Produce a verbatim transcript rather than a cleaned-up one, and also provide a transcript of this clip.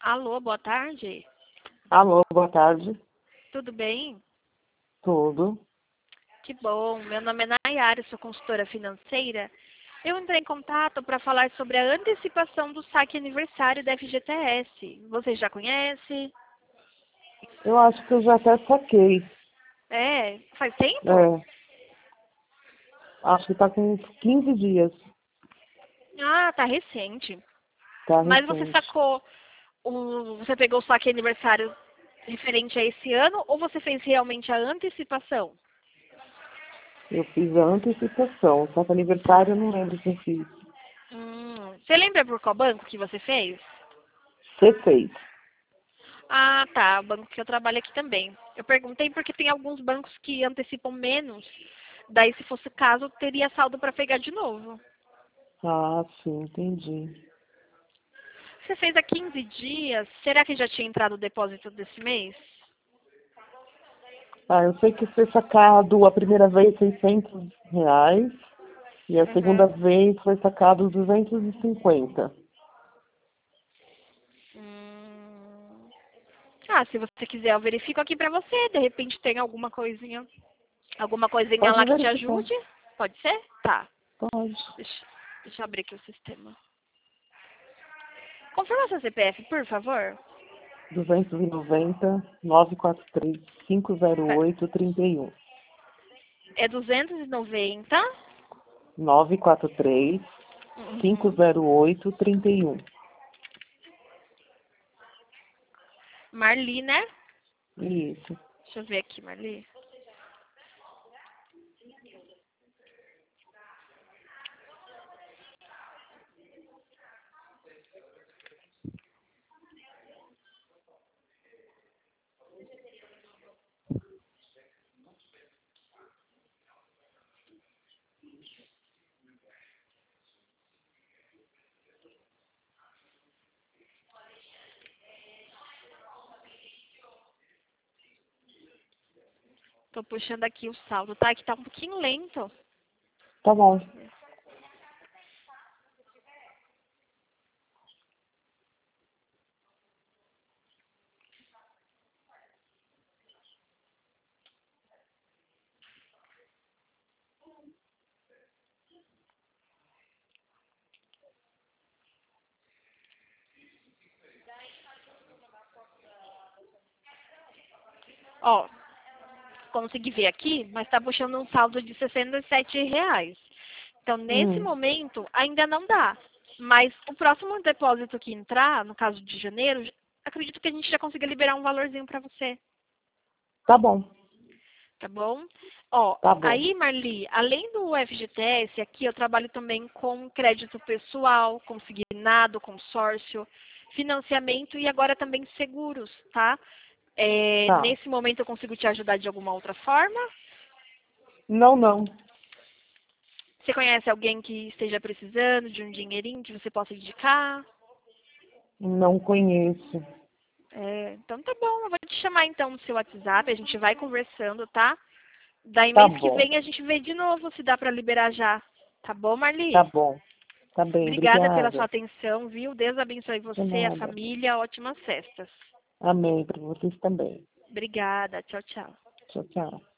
Alô, boa tarde. Alô, boa tarde. Tudo bem? Tudo. Que bom. Meu nome é Nayara, sou consultora financeira. Eu entrei em contato para falar sobre a antecipação do saque aniversário da F G T S. Você já conhece? Eu acho que eu já até saquei. É, faz tempo? É, acho que tá com uns quinze dias. Ah, tá recente. Tá Mas você recente. sacou, o, você pegou o saque aniversário referente a esse ano ou você fez realmente a antecipação? Eu fiz a antecipação, só que aniversário eu não lembro se eu fiz. Hum, você lembra por qual banco que você fez? Você fez. Ah, tá. O banco que eu trabalho aqui também. Eu perguntei porque tem alguns bancos que antecipam menos. Daí, se fosse o caso, teria saldo para pegar de novo. Ah, sim, entendi. Você fez há quinze dias. Será que já tinha entrado o depósito desse mês? Ah, eu sei que foi sacado a primeira vez seiscentos reais e a segunda Uhum. vez foi sacado duzentos e cinquenta. Hum... Ah, se você quiser, eu verifico aqui pra você. De repente tem alguma coisinha, alguma coisinha Pode lá que te verificar. ajude. Pode ser? Tá. Pode. Deixa, deixa eu abrir aqui o sistema. Confirma seu C P F, por favor. duzentos e noventa, novecentos e quarenta e três, quinhentos e oito, trinta e um. É duzentos e noventa. nove quatro três, cinco Uhum. zero oito, trinta e um. Marli, né? Isso. Deixa eu ver aqui, Marli. Tô puxando aqui o saldo, tá? Que tá um pouquinho lento. Tá bom. Ó, consegui ver aqui, mas tá puxando um saldo de sessenta e sete reais. Então, nesse Hum, momento, ainda não dá. Mas o próximo depósito que entrar, no caso de janeiro, acredito que a gente já consiga liberar um valorzinho pra você. tá bom. Tá bom? Ó, Tá bom. aí, Marli, além do F G T S, aqui eu trabalho também com crédito pessoal, consignado, consórcio, financiamento e agora também seguros, tá? É, Tá. nesse momento eu consigo te ajudar de alguma outra forma? Não, não. Você conhece alguém que esteja precisando de um dinheirinho que você possa indicar? Não conheço. É, então tá bom, eu vou te chamar então no seu WhatsApp, a gente vai conversando, tá? Daí Tá mês que bom. vem a gente vê de novo se dá pra liberar já. Tá bom, Tá Marli? bom. Tá bem, Obrigada pela sua obrigada. atenção, viu? Deus abençoe De você, a nada. família, ótimas festas. Amém para vocês também. Obrigada, tchau, tchau. Tchau, tchau.